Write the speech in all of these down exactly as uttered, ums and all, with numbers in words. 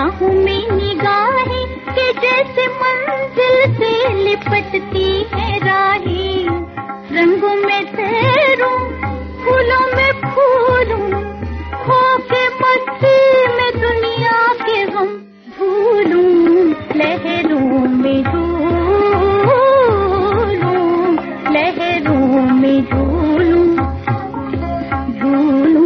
बाहों में निगाहें के जैसे मंजिल से लिपटती है राहें। रंगों में तैरूं, फूलों में फूलूं, खो के मस्ती में दुनिया के गम भूलूं। लहरों में झूलूं, लहरों में झूलूं, झूलूं,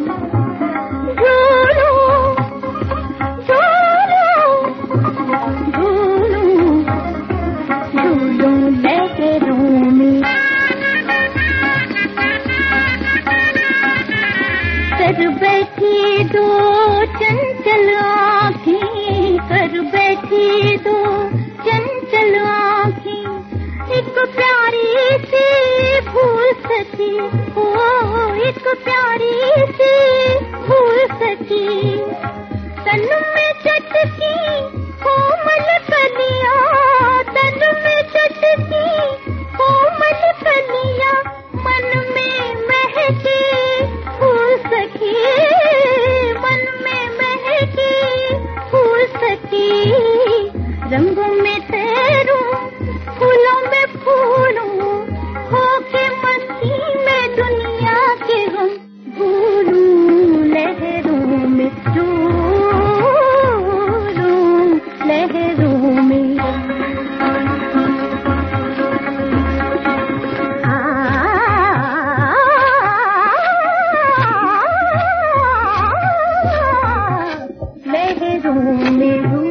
कर बैठी दो चंचल आँखें, कर बैठी दो चंचल आँखें, एक प्यारी सी भूल सकी, ओ एक प्यारी सी भूल सकी। तन में चटकी कोमल कलियां, तन में चटकी कोमल कलियां, मन में महके फूल सकी, मन में महके फूल सकी। रंगों में तैरूं, फूलों में फूलूं, होके मस्ती में दुनिया के गम भूलूं। लहरों में झूलूं, लहरों में लहरों में